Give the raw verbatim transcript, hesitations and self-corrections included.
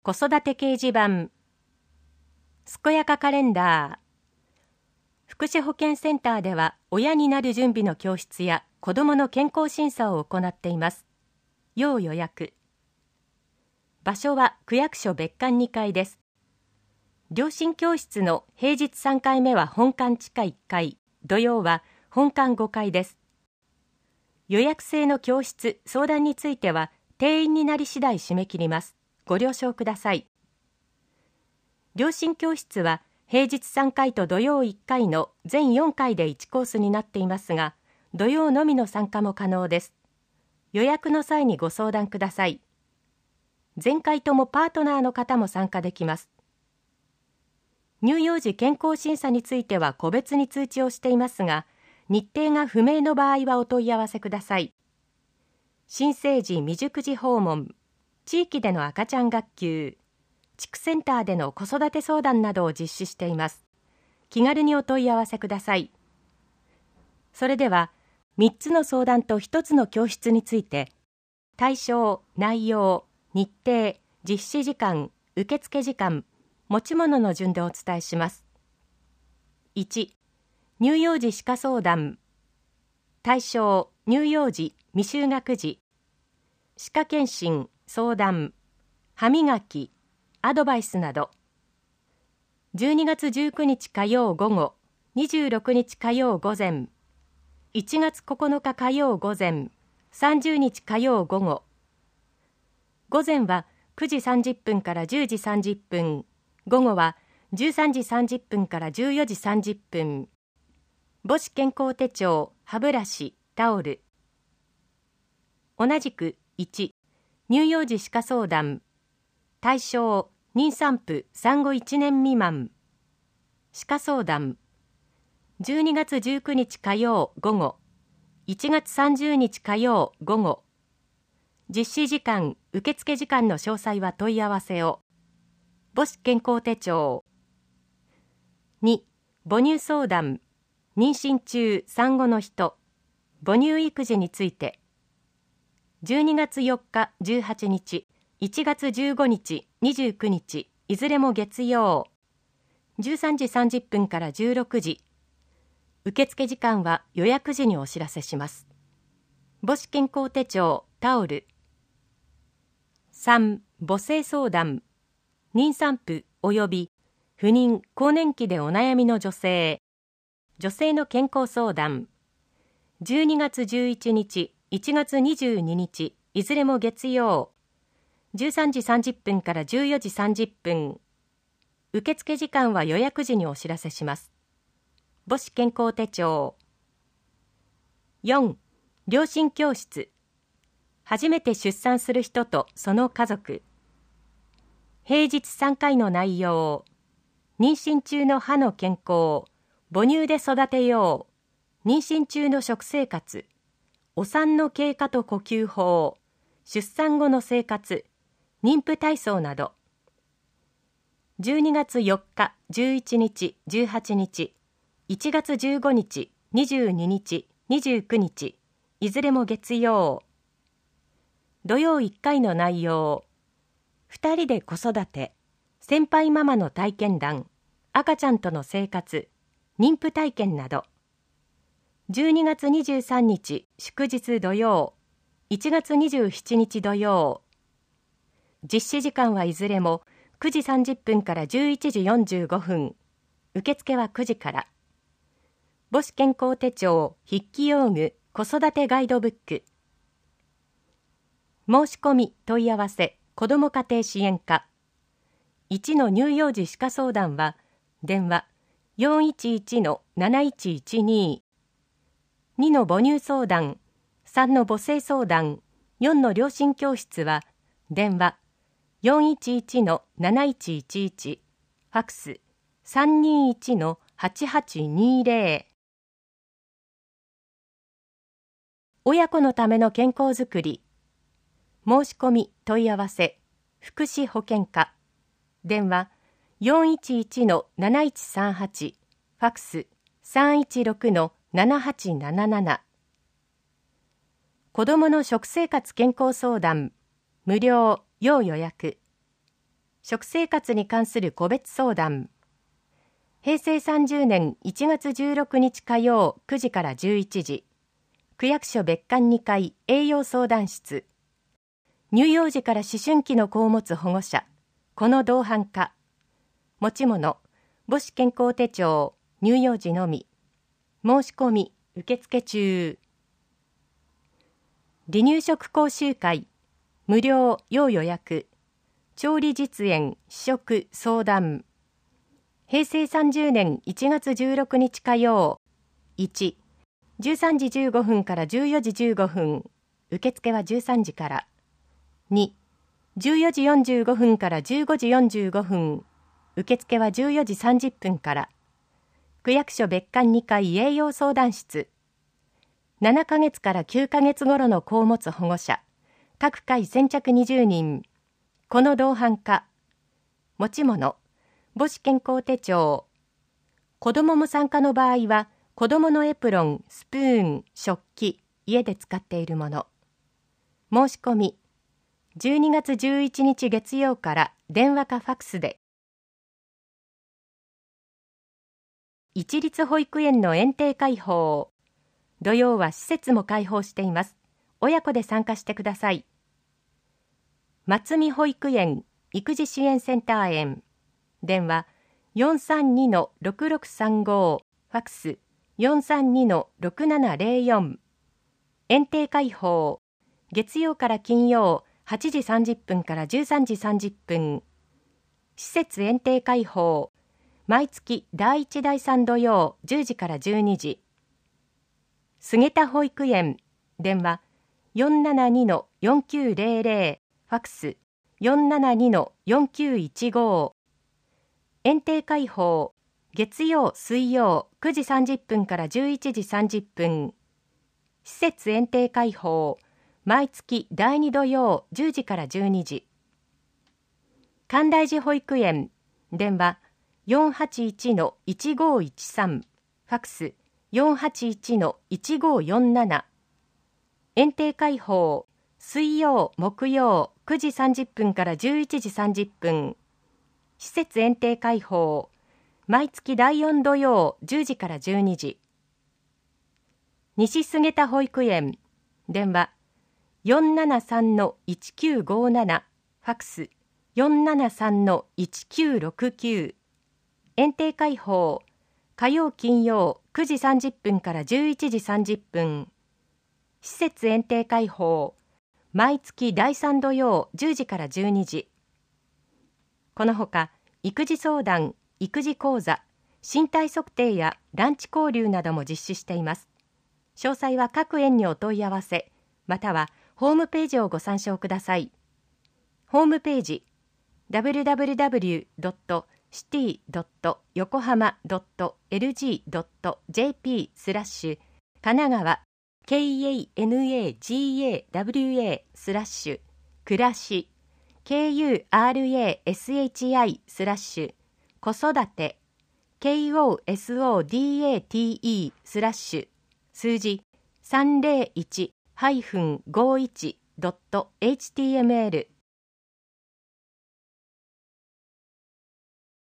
子育て掲示板、健やかカレンダー。福祉保健センターでは親になる準備の教室や子どもの健康審査を行っています。要予約。場所は区役所別館にかいです。両親教室の平日さんかいめは本館地下いっかい、土曜は本館ごかいです。予約制の教室、相談については定員になり次第締め切ります。ご了承ください。両親教室は平日さんかいと土曜いっかいの全よんかいでいちコースになっていますが、土曜のみの参加も可能です。予約の際にご相談ください。全回ともパートナーの方も参加できます。乳幼児健康審査については個別に通知をしていますが、日程が不明の場合はお問い合わせください。新生児未熟児訪問、地域での赤ちゃん学級、地区センターでの子育て相談などを実施しています。気軽にお問い合わせください。それでは、みっつの相談とひとつの教室について、対象、内容、日程、実施時間、受付時間、持ち物の順でお伝えします。いち、乳幼児歯科相談。対象、乳幼児未就学児。歯科検診、相談、歯磨き、アドバイスなど。じゅうにがつじゅうくにち火曜午後、にじゅうろくにち火曜午前、いちがつここのか火曜午前、さんじゅうにち火曜午後。午前はくじさんじゅっぷんからじゅうじさんじゅっぷん、午後はじゅうさんじさんじゅっぷんからじゅうよじさんじゅっぷん。母子健康手帳、歯ブラシ、タオル。同じくいち、乳幼児歯科相談。対象、妊産婦産後いちねん未満。歯科相談。じゅうにがつじゅうくにち火曜午後、いちがつさんじゅうにち火曜午後。実施時間、受付時間の詳細は問い合わせを。母子健康手帳。に、母乳相談。妊娠中、産後の人。母乳育児について。じゅうにがつよっか、じゅうはちにち、いちがつじゅうごにち、にじゅうくにち、いずれも月曜。じゅうさんじさんじゅっぷんからじゅうろくじ。受付時間は予約時にお知らせします。母子健康手帳、タオル。さん、母性相談。妊産婦及び不妊・更年期でお悩みの女性。女性の健康相談。じゅうにがつじゅういちにち、いちがつにじゅうににち、いずれも月曜。じゅうさんじさんじゅっぷんからじゅうよじさんじゅっぷん。受付時間は予約時にお知らせします。母子健康手帳。よん、両親教室。初めて出産する人とその家族。平日さんかいの内容。妊娠中の歯の健康。母乳で育てよう。妊娠中の食生活。お産の経過と呼吸法。出産後の生活。妊婦体操など。じゅうにがつよっか、じゅういちにち、じゅうはちにち、いちがつじゅうごにち、にじゅうににち、にじゅうくにち、いずれも月曜。土曜いっかいの内容。ふたりで子育て、先輩ママの体験談、赤ちゃんとの生活、妊婦体験など。じゅうにがつにじゅうさんにち、祝日土曜、いちがつにじゅうしちにち土曜。実施時間はいずれもくじさんじゅっぷんからじゅういちじよんじゅうごふん。受付はくじから。母子健康手帳、筆記用具、子育てガイドブック。申し込み、問い合わせ、子ども家庭支援課。いちの乳幼児歯科相談は、電話 よんいちいちのなないちいちに。にの母乳相談、さんの母性相談、よんの両親教室は、電話よんいちいちのなないちいちいち、ファックスさんにいちのはちはちにぜろ。親子のための健康づくり。申し込み、問い合わせ、福祉保健課。電話よんいちいちのなないちさんはち、ファックスさんいちろくのななはちなななな。子どもの食生活健康相談、無料、要予約。 食生活に関する個別相談。へいせいさんじゅうねんいちがつじゅうろくにち火曜くじからじゅういちじ、区役所別館にかい栄養相談室。乳幼児から思春期の子を持つ保護者、この同伴か。持ち物、母子健康手帳、乳幼児のみ。申し込み、受付中。離乳食講習会、無料要予約。調理実演、試食、相談。へいせいさんじゅうねんいちがつじゅうろくにち火曜。いち、じゅうさんじじゅうごふんからじゅうよじじゅうごふん。受付はじゅうさんじから。に、じゅうよじよんじゅうごふんからじゅうごじよんじゅうごふん。受付はじゅうよじさんじゅっぷんから。区役所別館にかい栄養相談室。ななかげつからきゅうかげつ頃の子を持つ保護者。各回先着にじゅうにん。この同伴か。持ち物、母子健康手帳。子どもも参加の場合は、子どものエプロン、スプーン、食器、家で使っているもの。申し込み、じゅうにがつじゅういちにち月曜から電話かファクスで。一律保育園の園庭開放。土曜は施設も開放しています。親子で参加してください。松見保育園育児支援センター園。電話 よんさんにのろくろくさんご、ファクス よんさんにのろくななぜろよん。園庭開放、月曜から金曜はちじさんじゅっぷんからじゅうさんじさんじゅっぷん。施設園庭開放、毎月だいいちだいさん土曜じゅうじからじゅうにじ。菅田保育園。電話 よんななにのよんきゅうぜろぜろ、ファクス よんななにのよんきゅういちご。園庭開放、月曜水曜くじさんじゅっぷんからじゅういちじさんじゅっぷん。施設園庭開放、毎月だいに土曜じゅうじからじゅうにじ。関大寺保育園。電話 よんはちいちのいちごいちさん、ファクス よんはちいちのいちごよんなな。園庭開放、水曜木曜くじさんじゅっぷんからじゅういちじさんじゅっぷん。施設園庭開放、毎月だいよん土曜じゅうじからじゅうにじ。西菅田保育園。電話 よんななさんのいちきゅうごなな、ファクス よんななさんのいちきゅうろくきゅう。園庭開放、火曜金曜くじさんじゅっぷんからじゅういちじさんじゅっぷん。施設園庭開放、毎月だいさん土曜じゅうじからじゅうにじ。このほか、育児相談、育児講座、身体測定やランチ交流なども実施しています。詳細は各園にお問い合わせ、またはホームページをご参照ください。ホームページ ダブリュダブリュダブリュードットシティドットヨコハマドットエルジードットジェーピー スラッシュ神奈川 ケーエーエヌエージーエーダブリューエー スラッシュ暮らし ケーユーアールエーエスエイチアイ スラッシュ子育て ケーオーエスオーディーエーティーイー スラッシュ数字 さんぜろいち ごいち ドットエイチティーエムエル